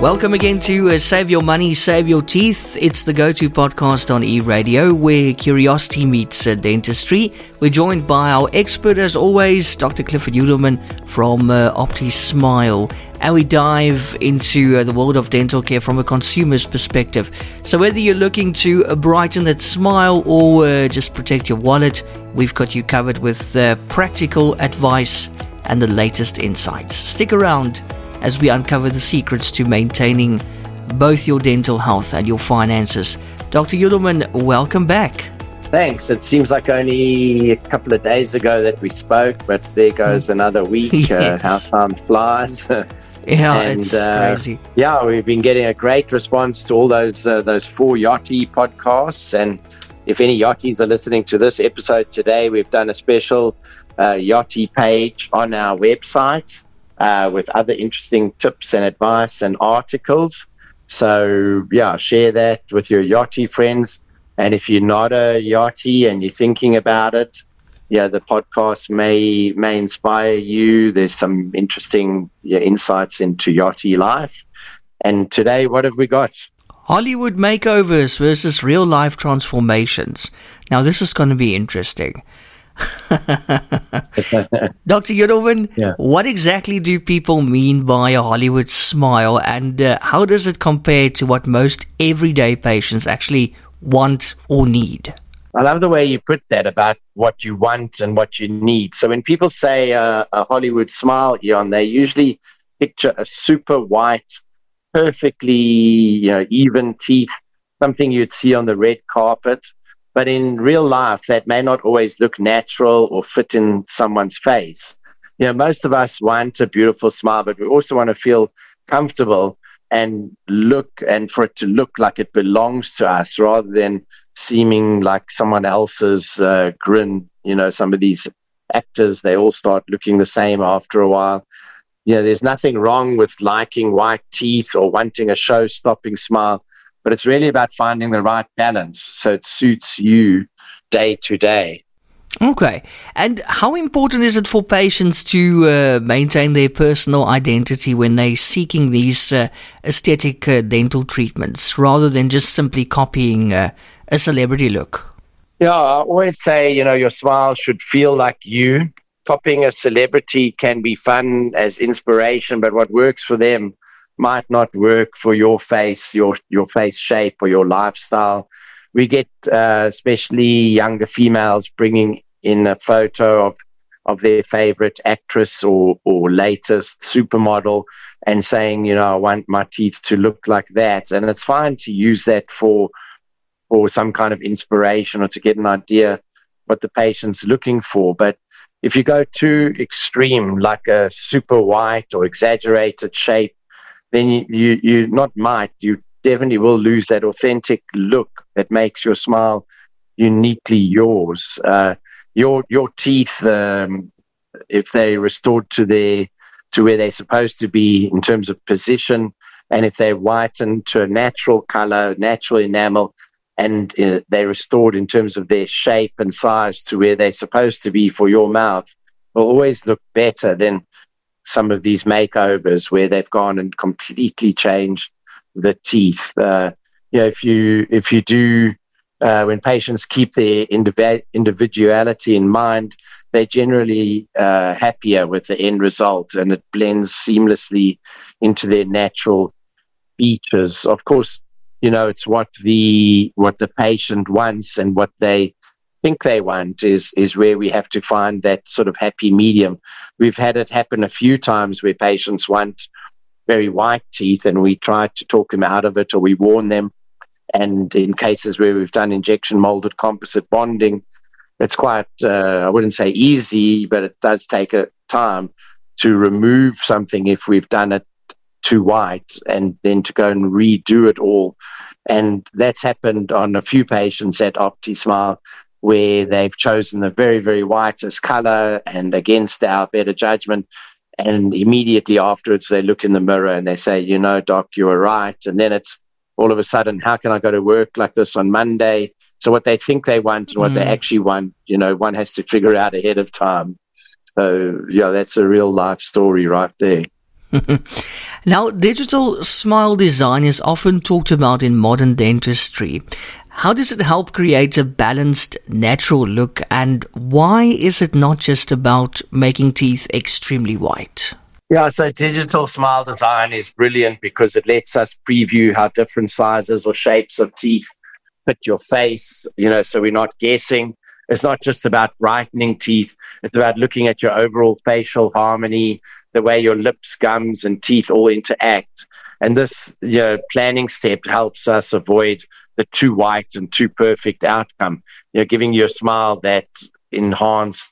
Welcome again to Save Your Money, Save Your Teeth. It's the go-to podcast on eRadio where curiosity meets dentistry. We're joined by our expert as always, Dr. Clifford Udelman from OptiSmile. And we dive into the world of dental care from a consumer's perspective. So whether you're looking to brighten that smile or just protect your wallet, we've got you covered with practical advice and the latest insights. Stick around as we uncover the secrets to maintaining both your dental health and your finances. Dr. Udelman, welcome back. Thanks. It seems like only a couple of days ago that we spoke, but there goes another week. Yes. How time flies. Yeah, and, it's crazy. Yeah, we've been getting a great response to all those 4 Yachty podcasts. And if any Yachties are listening to this episode today, we've done a special Yachty page on our website with other interesting tips and advice and articles. So, yeah, share that with your Yachty friends. And if you're not a Yachty and you're thinking about it, yeah, the podcast may inspire you. There's some interesting insights into Yachty life. And today, what have we got? Hollywood makeovers versus real-life transformations. Now, this is going to be interesting. Dr. Udelman, What exactly do people mean by a Hollywood smile, and how does it compare to what most everyday patients actually want or need? I love the way you put that about what you want and what you need. So when people say a Hollywood smile, Eon, they usually picture a super white, perfectly even teeth, something you'd see on the red carpet. But in real life, that may not always look natural or fit in someone's face. Most of us want a beautiful smile, but we also want to feel comfortable and for it to look like it belongs to us rather than seeming like someone else's grin. Some of these actors, they all start looking the same after a while. There's nothing wrong with liking white teeth or wanting a show-stopping smile, but it's really about finding the right balance so it suits you day to day. Okay. And how important is it for patients to maintain their personal identity when they're seeking these aesthetic dental treatments rather than just simply copying a celebrity look? Yeah, I always say, your smile should feel like you. Copying a celebrity can be fun as inspiration, but what works for them might not work for your face, your face shape or your lifestyle. We get especially younger females bringing in a photo of their favorite actress or latest supermodel and saying, I want my teeth to look like that. And it's fine to use that for some kind of inspiration or to get an idea what the patient's looking for. But if you go too extreme, like a super white or exaggerated shape, then you definitely will lose that authentic look that makes your smile uniquely yours. Your teeth, if they're restored to where they're supposed to be in terms of position, and if they're whitened to a natural color, natural enamel, and they're restored in terms of their shape and size to where they're supposed to be for your mouth, will always look better than some of these makeovers where they've gone and completely changed the teeth. If you do, when patients keep their individuality in mind, they're generally happier with the end result, and it blends seamlessly into their natural features. Of course, it's what the patient wants and what they think they want is where we have to find that sort of happy medium. We've had it happen a few times where patients want very white teeth and we try to talk them out of it, or we warn them. And in cases where we've done injection molded composite bonding, it's quite, I wouldn't say easy, but it does take a time to remove something if we've done it too white and then to go and redo it all. And that's happened on a few patients at OptiSmile, where they've chosen the very, very whitest color and against our better judgment. And immediately afterwards, they look in the mirror and they say, doc, you were right. And then it's all of a sudden, how can I go to work like this on Monday? So what they think they want and what they actually want, one has to figure out ahead of time. So, that's a real life story right there. Now, digital smile design is often talked about in modern dentistry. How does it help create a balanced, natural look, and why is it not just about making teeth extremely white? Yeah, so digital smile design is brilliant because it lets us preview how different sizes or shapes of teeth fit your face, so we're not guessing. It's not just about brightening teeth. It's about looking at your overall facial harmony, the way your lips, gums, and teeth all interact. And this planning step helps us avoid the too white and too perfect outcome, giving you a smile that's enhanced,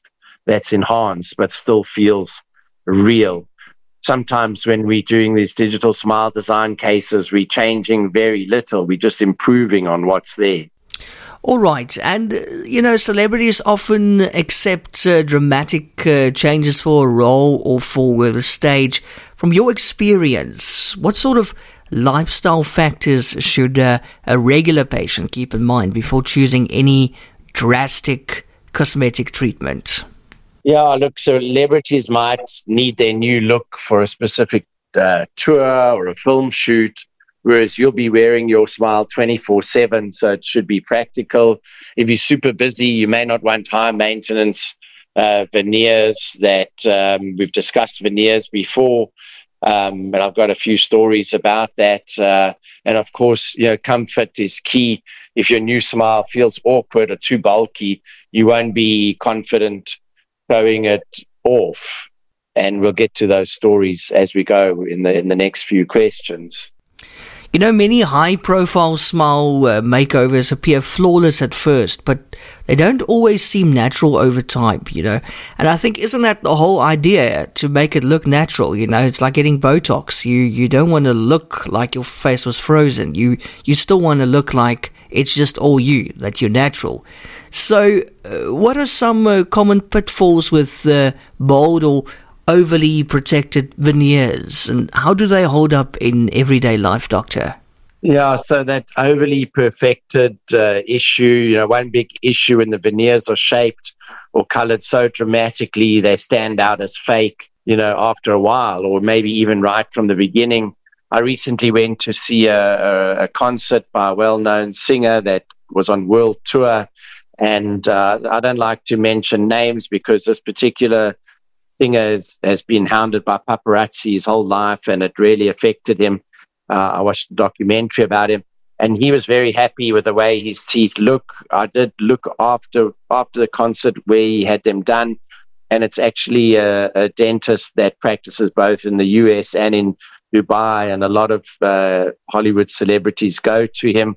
but still feels real. Sometimes when we're doing these digital smile design cases, we're changing very little. We're just improving on what's there. All right. And, celebrities often accept dramatic changes for a role or for the stage. From your experience, what sort of lifestyle factors should a regular patient keep in mind before choosing any drastic cosmetic treatment? Yeah, look, celebrities might need their new look for a specific tour or a film shoot, whereas you'll be wearing your smile 24/7, so it should be practical. If you're super busy, you may not want high maintenance veneers that we've discussed veneers before, and I've got a few stories about that. And of course, comfort is key. If your new smile feels awkward or too bulky, you won't be confident showing it off. And we'll get to those stories as we go in the next few questions. Many high-profile smile makeovers appear flawless at first, but they don't always seem natural over time, And I think, isn't that the whole idea, to make it look natural? It's like getting Botox. You don't want to look like your face was frozen. You still want to look like it's just all you, that you're natural. So what are some common pitfalls with bold or overly protected veneers, and how do they hold up in everyday life, Doctor? Yeah, so that overly perfected issue, one big issue when the veneers are shaped or colored so dramatically they stand out as fake, after a while, or maybe even right from the beginning. I recently went to see a concert by a well-known singer that was on world tour, and I don't like to mention names because this particular singer has been hounded by paparazzi his whole life, and it really affected him. I watched a documentary about him, and he was very happy with the way his teeth look. I did look after the concert where he had them done, and it's actually a dentist that practices both in the US and in Dubai, and a lot of Hollywood celebrities go to him.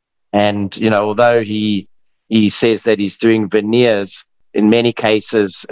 And, although he says that he's doing veneers, in many cases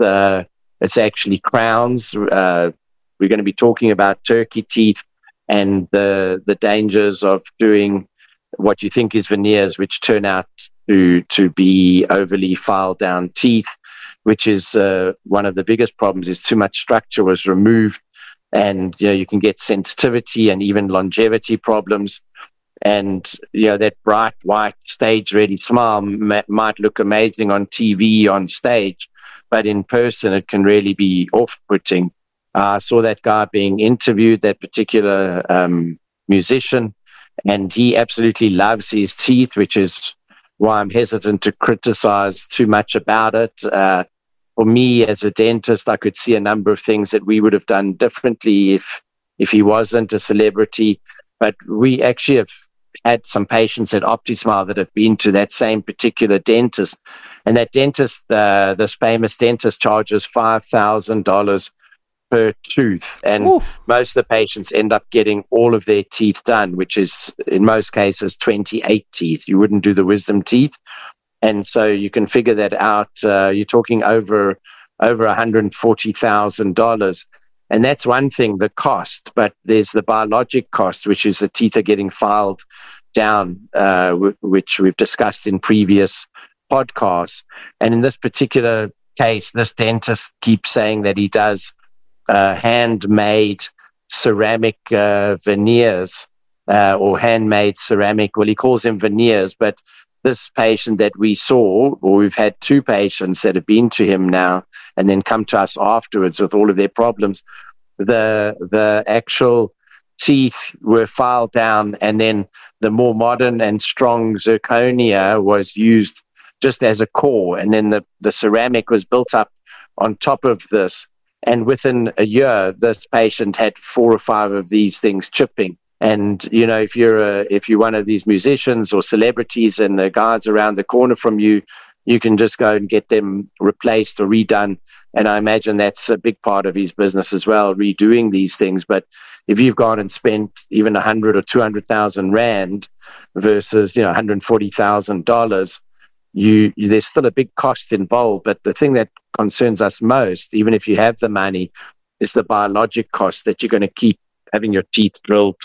it's actually crowns. We're going to be talking about turkey teeth and the dangers of doing what you think is veneers, which turn out to be overly filed down teeth, which is one of the biggest problems. Is too much structure was removed, and you can get sensitivity and even longevity problems. And that bright white stage ready smile might look amazing on TV, on stage, but in person it can really be off-putting. I saw that guy being interviewed, that particular musician, and he absolutely loves his teeth, which is why I'm hesitant to criticize too much about it. For me, as a dentist, I could see a number of things that we would have done differently if he wasn't a celebrity. But we actually have had some patients at OptiSmile that have been to that same particular dentist. And that dentist, this famous dentist, charges $5,000 per tooth. And Ooh. Most of the patients end up getting all of their teeth done, which is in most cases 28 teeth. You wouldn't do the wisdom teeth. And so you can figure that out. You're talking over $140,000. And that's one thing, the cost, but there's the biologic cost, which is the teeth are getting filed down, which we've discussed in previous podcasts. And in this particular case, this dentist keeps saying that he does handmade ceramic veneers or handmade ceramic. Well, he calls them veneers, but this patient that we saw, or we've had two patients that have been to him now and then come to us afterwards with all of their problems, the actual teeth were filed down, and then the more modern and strong zirconia was used just as a core, and then the ceramic was built up on top of this. And within a year, this patient had 4 or 5 of these things chipping. And if you're one of these musicians or celebrities, and the guys around the corner from you, you can just go and get them replaced or redone. And I imagine that's a big part of his business as well, redoing these things. But if you've gone and spent even 100 or 200,000 rand versus $140,000, there's still a big cost involved. But the thing that concerns us most, even if you have the money, is the biologic cost that you're going to keep having your teeth drilled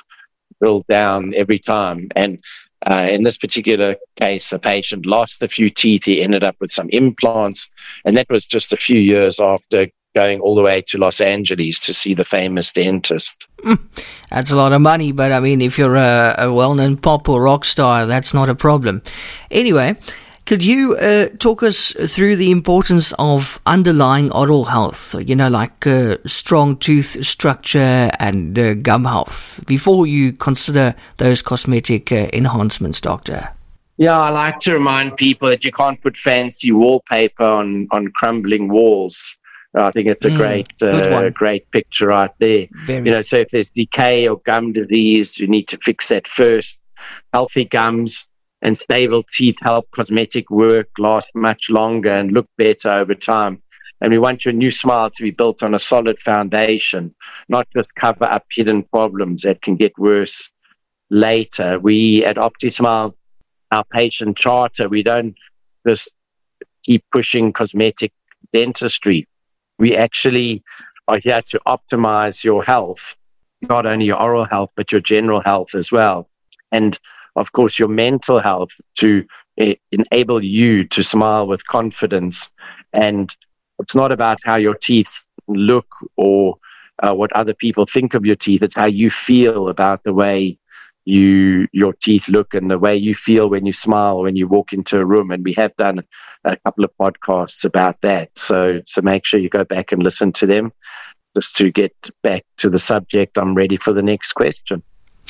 down every time. And in this particular case, a patient lost a few teeth. He ended up with some implants, and that was just a few years after going all the way to Los Angeles to see the famous dentist. That's a lot of money, but I mean, if you're a well-known pop or rock star, that's not a problem. Anyway, could you talk us through the importance of underlying oral health, like strong tooth structure and gum health, before you consider those cosmetic enhancements, Doctor? Yeah, I like to remind people that you can't put fancy wallpaper on crumbling walls. I think it's a great picture right there. So if there's decay or gum disease, you need to fix that first. Healthy gums and stable teeth help cosmetic work last much longer and look better over time. And we want your new smile to be built on a solid foundation, not just cover up hidden problems that can get worse later. We at OptiSmile, our patient charter, we don't just keep pushing cosmetic dentistry. We actually are here to optimize your health, not only your oral health, but your general health as well. And of course, your mental health, to enable you to smile with confidence. And it's not about how your teeth look or what other people think of your teeth. It's how you feel about the way your teeth look and the way you feel when you smile, when you walk into a room. And we have done a couple of podcasts about that. So make sure you go back and listen to them. Just to get back to the subject, I'm ready for the next question.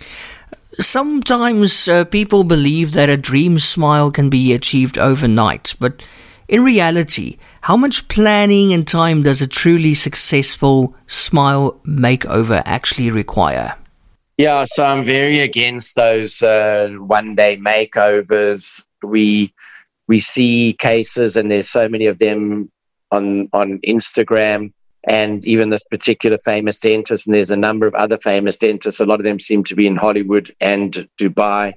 Sometimes people believe that a dream smile can be achieved overnight, but in reality, how much planning and time does a truly successful smile makeover actually require? Yeah, so I'm very against those one-day makeovers. We see cases, and there's so many of them on Instagram. And even this particular famous dentist, and there's a number of other famous dentists, a lot of them seem to be in Hollywood and Dubai.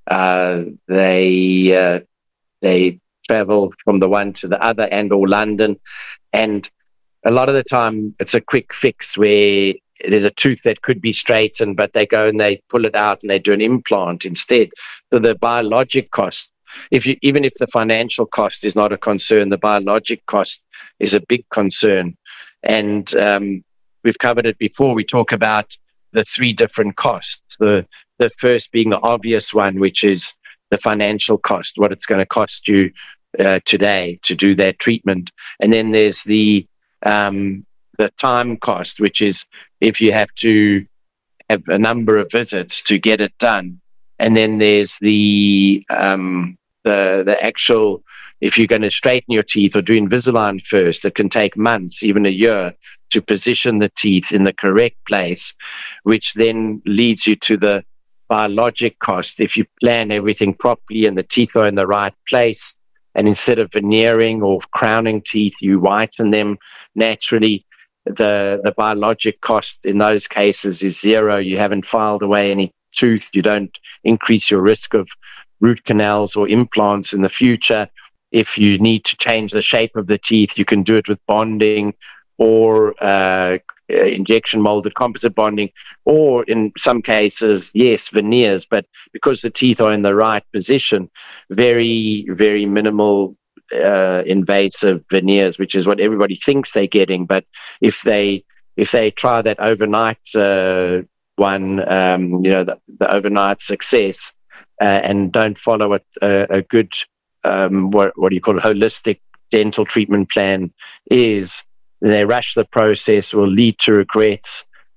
They travel from the one to the other, and or London. And a lot of the time, it's a quick fix where there's a tooth that could be straightened, but they go and they pull it out and they do an implant instead. So the biologic cost, even if the financial cost is not a concern, the biologic cost is a big concern. And we've covered it before. We talk about the 3 different costs. The first being the obvious one, which is the financial cost, what it's going to cost you today to do that treatment. And then there's the time cost, which is if you have to have a number of visits to get it done. And then there's the actual, if you're going to straighten your teeth or do Invisalign first, it can take months, even a year, to position the teeth in the correct place, which then leads you to the biologic cost. If you plan everything properly and the teeth are in the right place, and instead of veneering or crowning teeth, you whiten them naturally, the biologic cost in those cases is 0. You haven't filed away any tooth. You don't increase your risk of root canals or implants in the future. If you need to change the shape of the teeth, you can do it with bonding or injection molded composite bonding, or in some cases, yes, veneers. But because the teeth are in the right position, very, very minimal invasive veneers, which is what everybody thinks they're getting. But if they try that overnight one, the overnight success, and don't follow a good what do you call it, holistic dental treatment plan is, they rush the process, will lead to regrets,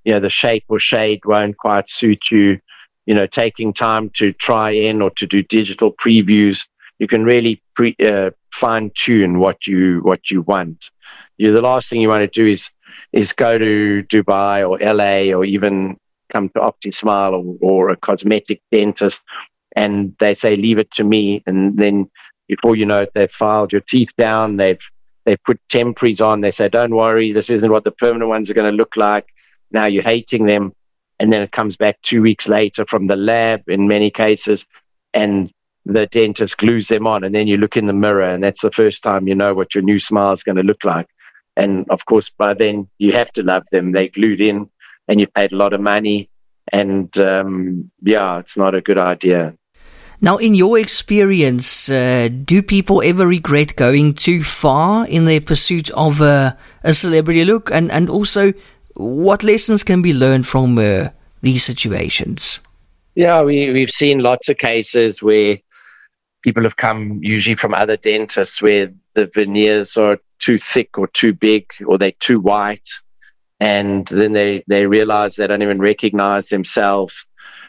the shape or shade won't quite suit you, taking time to try in or to do digital previews, you can really fine tune what you want. The last thing you want to do is go to Dubai or LA or even come to OptiSmile or a cosmetic dentist, and they say, leave it to me. And then before you know it, they've filed your teeth down. They've put temporaries on. They say, don't worry, this isn't what the permanent ones are going to look like. Now you're hating them. And then it comes back 2 weeks later from the lab in many cases, and the dentist glues them on. And then you look in the mirror, and that's the first time you know what your new smile is going to look like. And of course, by then you have to love them. They glued in, and you paid a lot of money. And it's not a good idea. Now, in your experience, do people ever regret going too far in their pursuit of a celebrity look? And also, what lessons can be learned from these situations? Yeah, we've seen lots of cases where people have come usually from other dentists where the veneers are too thick or too big or they're too white. And then they realize they don't even recognize themselves.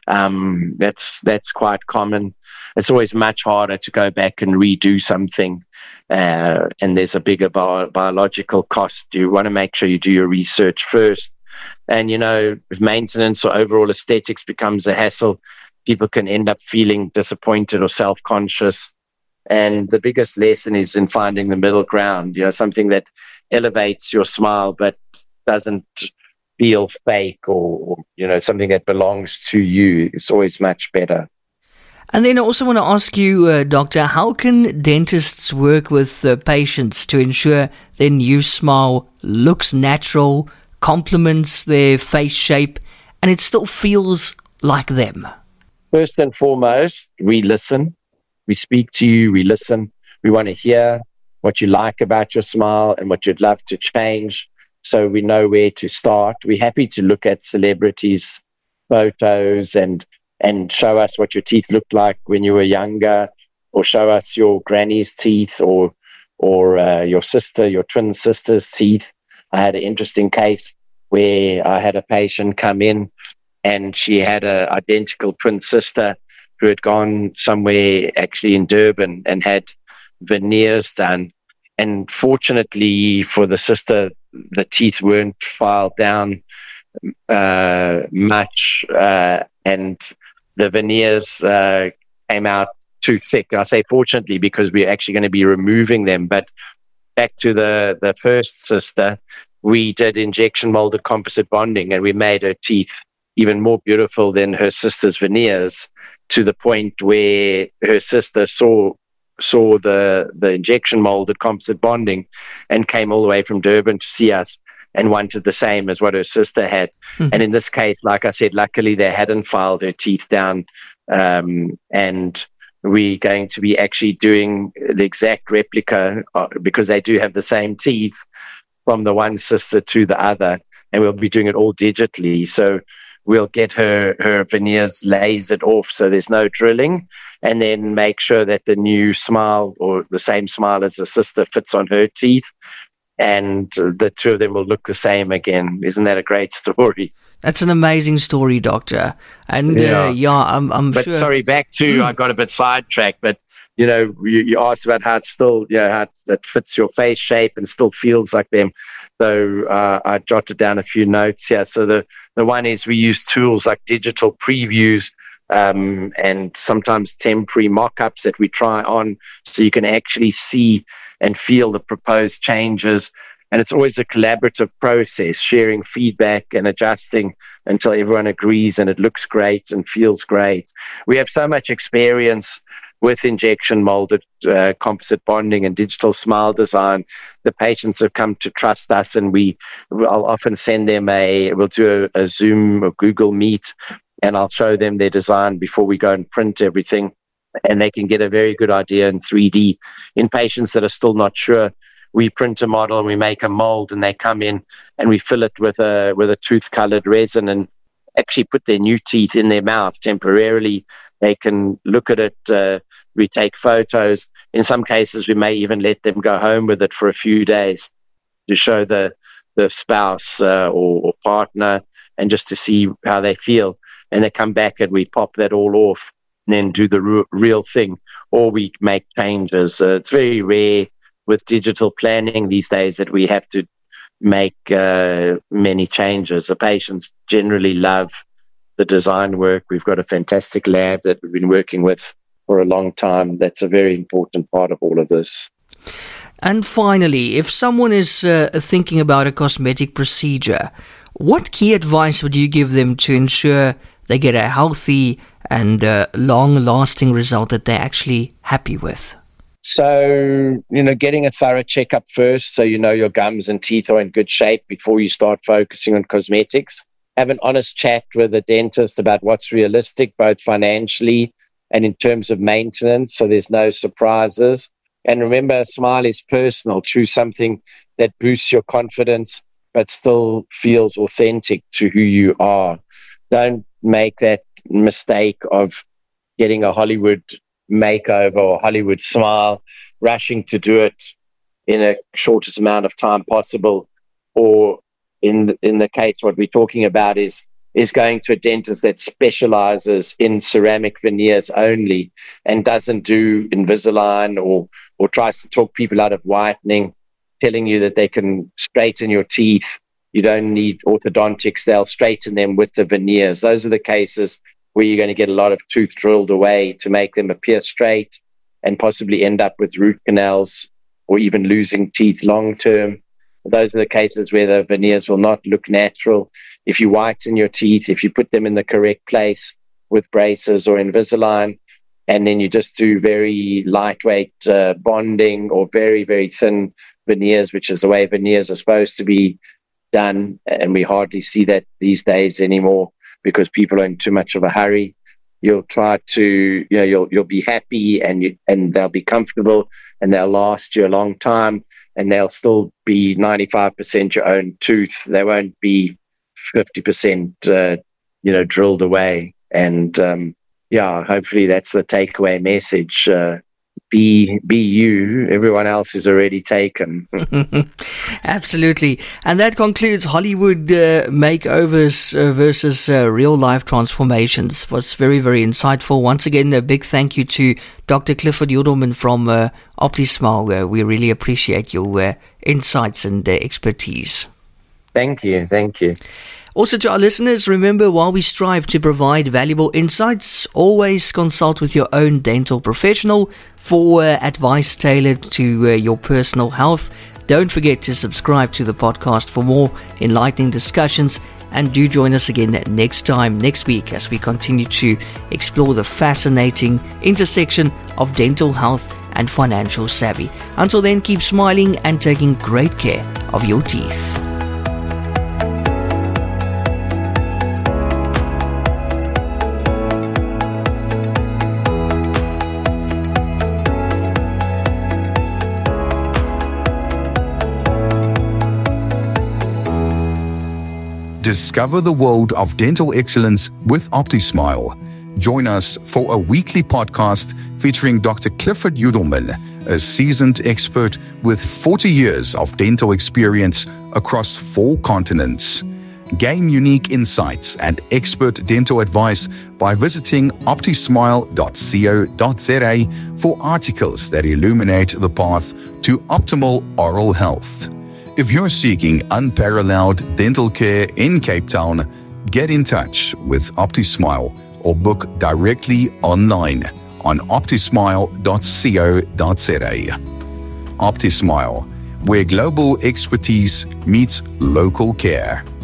That's quite common. It's always much harder to go back and redo something, and there's a bigger biological cost. You want to make sure you do your research first. And, if maintenance or overall aesthetics becomes a hassle, people can end up feeling disappointed or self-conscious. And the biggest lesson is in finding the middle ground, something that elevates your smile but doesn't feel fake or something that belongs to you. It's always much better. And then I also want to ask you, Doctor, how can dentists work with patients to ensure their new smile looks natural, complements their face shape, and it still feels like them? First and foremost, we listen. We speak to you, we listen. We want to hear what you like about your smile and what you'd love to change, so we know where to start. We're happy to look at celebrities' photos and show us what your teeth looked like when you were younger, or show us your granny's teeth or your twin sister's teeth. I had an interesting case where I had a patient come in and she had an identical twin sister who had gone somewhere actually in Durban and had veneers done. And fortunately for the sister, the teeth weren't filed down much, and the veneers came out too thick. I say fortunately because we're actually going to be removing them. But back to the first sister, we did injection molded composite bonding, and we made her teeth even more beautiful than her sister's veneers, to the point where her sister saw the injection molded composite bonding and came all the way from Durban to see us and wanted the same as what her sister had. Mm-hmm. And in this case, like I said, luckily they hadn't filed her teeth down, and we're going to be actually doing the exact replica because they do have the same teeth from the one sister to the other, and we'll be doing it all digitally. So we'll get her veneers lasered off so there's no drilling, and then make sure that the new smile or the same smile as the sister fits on her teeth, and the two of them will look the same again. Isn't that a great story? That's an amazing story, Doctor. And I'm but sure. Sorry, back to I got a bit sidetracked, but you asked about how it's still, how it fits your face shape and still feels like them. So I jotted down a few notes here. So the one is we use tools like digital previews and sometimes temporary mock-ups that we try on, so you can actually see and feel the proposed changes. And it's always a collaborative process, sharing feedback and adjusting until everyone agrees and it looks great and feels great. We have so much experience with injection molded composite bonding and digital smile design. The patients have come to trust us, and I'll often send them we'll do a Zoom or Google Meet, and I'll show them their design before we go and print everything, and they can get a very good idea in 3D. In patients that are still not sure, we print a model and we make a mold, and they come in and we fill it with a tooth-colored resin and actually put their new teeth in their mouth temporarily. They can look at it. We take photos. In some cases, we may even let them go home with it for a few days to show the spouse or partner and just to see how they feel. And they come back and we pop that all off and then do the real thing, or we make changes. It's very rare with digital planning these days that we have to make many changes. The patients generally love the design work. We've got a fantastic lab that we've been working with for a long time. That's a very important part of all of this. And finally, if someone is thinking about a cosmetic procedure, what key advice would you give them to ensure they get a healthy and long-lasting result that they're actually happy with? So, getting a thorough checkup first, so your gums and teeth are in good shape before you start focusing on cosmetics. Have an honest chat with the dentist about what's realistic, both financially and in terms of maintenance, so there's no surprises. And remember, a smile is personal. Choose something that boosts your confidence but still feels authentic to who you are. Don't make that mistake of getting a Hollywood makeover or Hollywood smile, rushing to do it in a shortest amount of time possible, or in the case what we're talking about is going to a dentist that specializes in ceramic veneers only and doesn't do Invisalign or tries to talk people out of whitening, telling you that they can straighten your teeth. You don't need orthodontics. They'll straighten them with the veneers. Those are the cases where you're going to get a lot of tooth drilled away to make them appear straight and possibly end up with root canals or even losing teeth long term. Those are the cases where the veneers will not look natural. If you whiten your teeth, if you put them in the correct place with braces or Invisalign, and then you just do very lightweight bonding or very, very thin veneers, which is the way veneers are supposed to be done, and we hardly see that these days anymore because people are in too much of a hurry. You'll try to, you'll be happy and they'll be comfortable and they'll last you a long time and they'll still be 95% your own tooth. They won't be 50%, drilled away. And hopefully that's the takeaway message. Be you. Everyone else is already taken. Absolutely. And that concludes Hollywood makeovers versus real life transformations. It was very, very insightful. Once again, a big thank you to Dr. Clifford Judelman from OptiSmile. We really appreciate your insights and expertise. Thank you. Also, to our listeners, remember, while we strive to provide valuable insights, always consult with your own dental professional for advice tailored to your personal health. Don't forget to subscribe to the podcast for more enlightening discussions, and do join us again next week as we continue to explore the fascinating intersection of dental health and financial savvy. Until then, keep smiling and taking great care of your teeth. Discover the world of dental excellence with OptiSmile. Join us for a weekly podcast featuring Dr. Clifford Judelman, a seasoned expert with 40 years of dental experience across 4 continents. Gain unique insights and expert dental advice by visiting optismile.co.za for articles that illuminate the path to optimal oral health. If you're seeking unparalleled dental care in Cape Town, get in touch with OptiSmile or book directly online on optismile.co.za. OptiSmile, where global expertise meets local care.